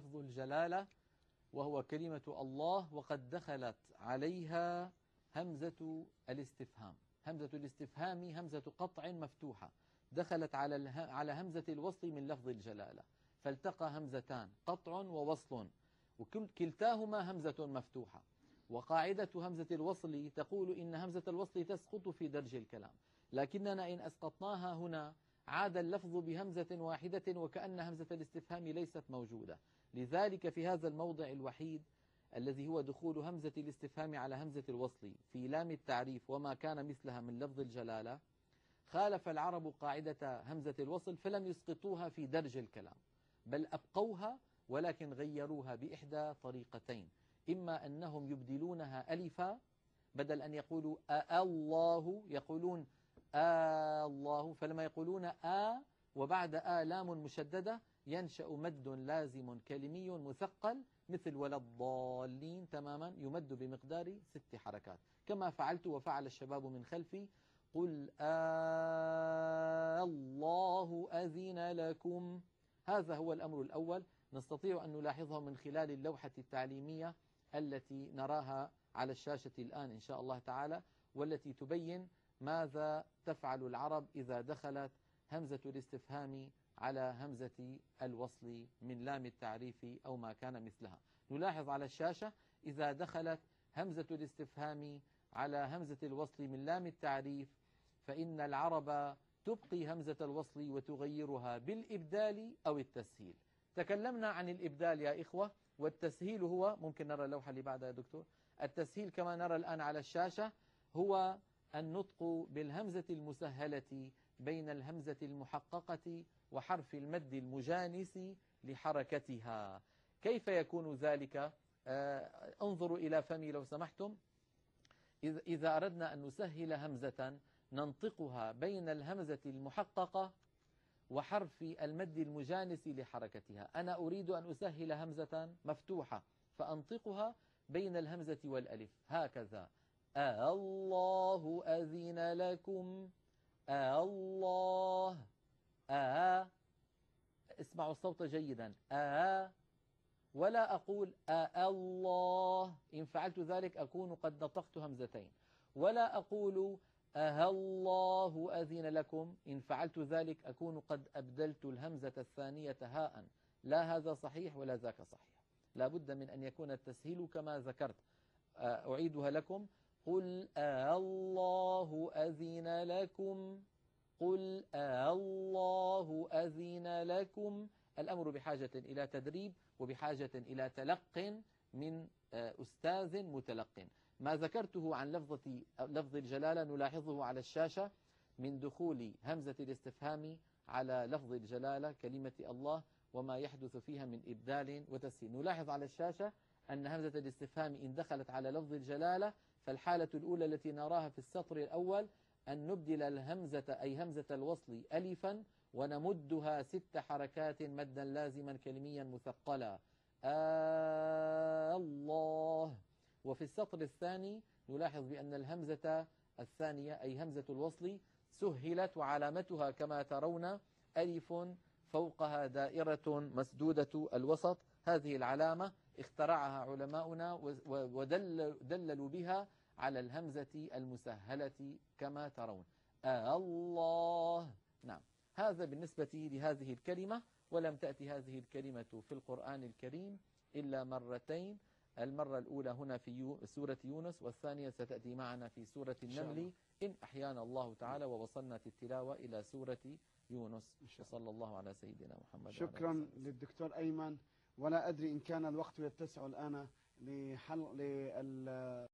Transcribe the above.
لفظ الجلالة وهو كلمة الله، وقد دخلت عليها همزة الاستفهام. همزة الاستفهام همزة قطع مفتوحة، دخلت على همزة الوصل من لفظ الجلالة، فالتقى همزتان قطع ووصل، وكلتاهما همزة مفتوحة. وقاعدة همزة الوصل تقول إن همزة الوصل تسقط في درج الكلام، لكننا إن أسقطناها هنا عاد اللفظ بهمزة واحدة وكأن همزة الاستفهام ليست موجودة. لذلك في هذا الموضع الوحيد الذي هو دخول همزة الاستفهام على همزة الوصل في لام التعريف وما كان مثلها من لفظ الجلالة، خالف العرب قاعدة همزة الوصل فلم يسقطوها في درج الكلام، بل أبقوها ولكن غيروها بإحدى طريقتين: إما أنهم يبدلونها ألفا، بدل أن يقولوا الله يقولون الله، فلما يقولون وبعد لام مشددة ينشأ مد لازم كلمي مثقل مثل ولا الضالين تماما، يمد بمقدار 6 حركات، كما فعلت وفعل الشباب من خلفي: قل الله أذن لكم. هذا هو الأمر الأول، نستطيع أن نلاحظه من خلال اللوحة التعليمية التي نراها على الشاشة الآن إن شاء الله تعالى، والتي تبين ماذا تفعل العرب إذا دخلت همزة الاستفهام على همزة الوصل من لام التعريف أو ما كان مثلها. نلاحظ على الشاشة إذا دخلت همزة الاستفهام على همزة الوصل من لام التعريف فإن العرب تبقي همزة الوصل وتغيرها بالإبدال أو التسهيل. تكلمنا عن الإبدال يا إخوة، والتسهيل هو، ممكن نرى اللوحة اللي بعدها يا دكتور، التسهيل كما نرى الآن على الشاشة هو النطق بالهمزة المسهلة بين الهمزة المحققة وحرف المد المجانس لحركتها. كيف يكون ذلك؟ انظروا إلى فمي لو سمحتم. إذا أردنا أن نسهل همزة ننطقها بين الهمزة المحققة وحرف المد المجانس لحركتها. أنا أريد أن أسهل همزة مفتوحة فأنطقها بين الهمزة والألف هكذا: الله أذن لكم، الله اسمعوا الصوت جيدا، ولا أقول الله. إن فعلت ذلك أكون قد نطقت همزتين. ولا أقول الله أذن لكم، إن فعلت ذلك أكون قد أبدلت الهمزة الثانية هاء. لا هذا صحيح ولا ذاك صحيح، لا بد من أن يكون التسهيل كما ذكرت. أعيدها لكم: قل الله أذن لكم، قل الله أذن لكم. الأمر بحاجة إلى تدريب وبحاجة إلى تلق من أستاذ متلق. ما ذكرته عن لفظ الجلالة نلاحظه على الشاشة من دخول همزة الاستفهام على لفظ الجلالة كلمة الله وما يحدث فيها من إبدال وتسهيل. نلاحظ على الشاشة أن همزة الاستفهام إن دخلت على لفظ الجلالة فالحالة الأولى التي نراها في السطر الأول أن نبدل الهمزة أي همزة الوصل ألفا ونمدها 6 حركات مدا لازما كلميا مثقلا: الله. وفي السطر الثاني نلاحظ بأن الهمزة الثانية أي همزة الوصل سهلت وعلامتها كما ترون ألف فوقها دائرة مسدودة الوسط. هذه العلامة اخترعها علماؤنا ودللوا بها على الهمزة المسهلة كما ترون: الله. نعم، هذا بالنسبة لهذه الكلمة. ولم تأتي هذه الكلمة في القرآن الكريم إلا مرتين، المرة الأولى هنا في سورة يونس، والثانية ستأتي معنا في سورة النمل إن أحيانا الله تعالى ووصلنا في التلاوة إلى سورة يونس. وصلى الله على سيدنا محمد. شكرا للدكتور أيمن. ولا أدري إن كان الوقت يتسع الآن لحل